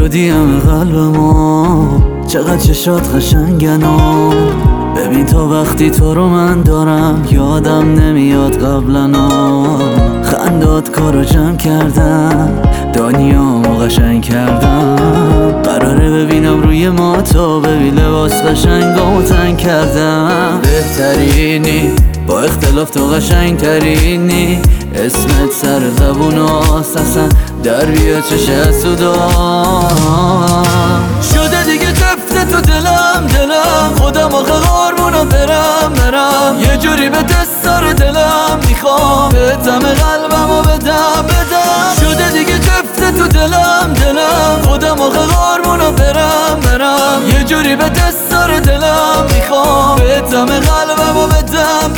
شدی همه قلب ما، چقدر چشات قشنگن و ببین تا وقتی تو رو من دارم یادم نمیاد قبلنا. خندات کارو جمع کردم، دنیامو قشنگ کردم. قراره ببینم روی ما تو، ببین لباس قشنگامو تنگ کردم. بهترینی با اختلاف تو قشنگ ترینی، اسمت سر زبوناست اصلا در بیا چش حسودا. شده دیگه تفت تو دلم خودم آخه قربونو برم یه جوری به دستار دلم میخوام بهتم قلبمو بدم. شده دیگه تفت تو دلم خودم آخه قربونو برم یه جوری به دستار دلم میخوام بهتم قلبمو بدم.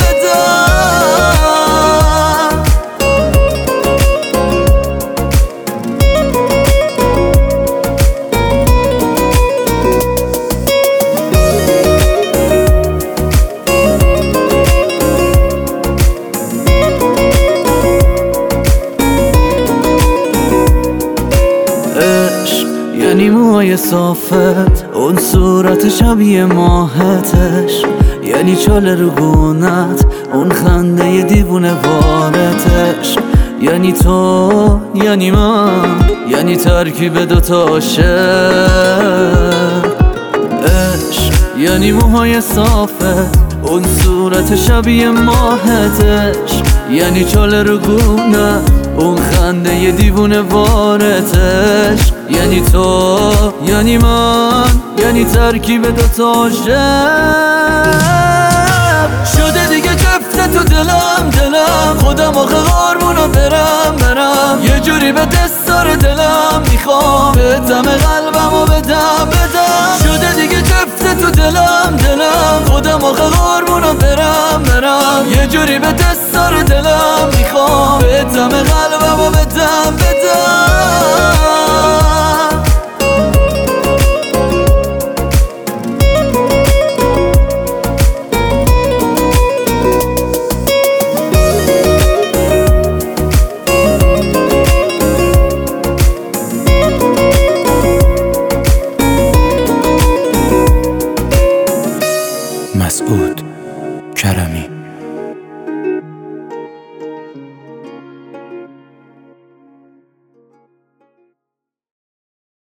یعنی موهای صافت، اون صورت شبیه ماهتش، یعنی چال رو گونت، اون خنده دیوونه وارتش، یعنی تو یعنی من، یعنی ترکیب دوتا عاشق. یعنی موهای صافت، اون صورت شبیه ماهتش، یعنی چال رو گونت، اون خنده دیوونه وارتش، یعنی تو یعنی من، یعنی ترکیب دوتا عاشق. شده دیگه جفت تو دلم خودم آخه قربونو برم یه جوری به دستار دلم میخوام بهتم قلبمو بدم. شده دیگه جفت تو دلم خودم آخه قربونو برم یه جوری به دستار دلم میخوام بهتم قلبمو بدم.